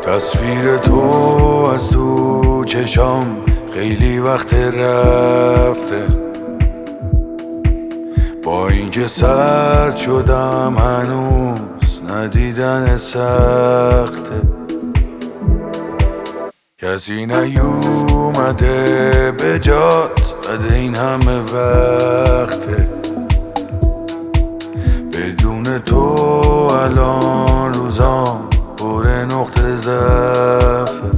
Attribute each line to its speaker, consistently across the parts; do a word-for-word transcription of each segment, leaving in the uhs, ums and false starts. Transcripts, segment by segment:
Speaker 1: تصویر تو از تو چشام خیلی وقت رفته، با اینکه سرد شدم هنوز ندیدن سخته. کسی نیومده به جات بعد این همه وقته، بدون تو الان روزام پر نقطه ضعفه.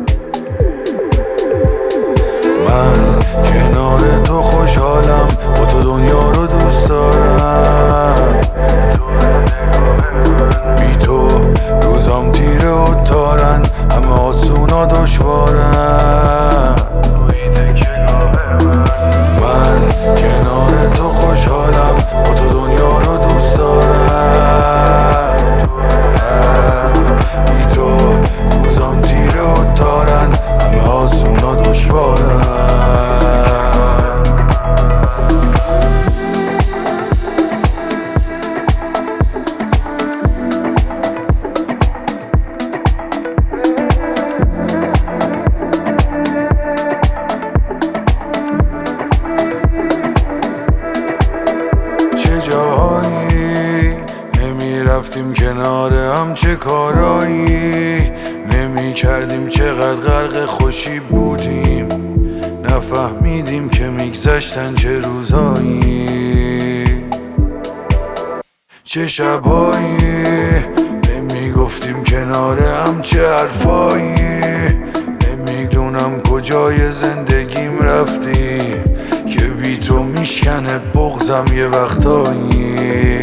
Speaker 1: من کنار تو خوشحالم، با تو دنیا رو دوست دارم، بی تو روزام تیره و تارن، همه آسونا دشوارن. من کنار تو خوشحالم، با تو دنیا رو دوست دارم، بی تو روزام تیره و تارن، همه آسونا دشوارن. جایی نمی رفتیم کنار هم، چه کارایی نمی کردیم، چقدر غرق خوشی بودیم، نفهمیدیم که میگذشتن چه روزایی، چه شبایی نمی گفتیم کنار هم، چه حرفایی نمیدونم کجای زندگیم رفتی، که بی تو میشکنه بغضم یه وقتایی.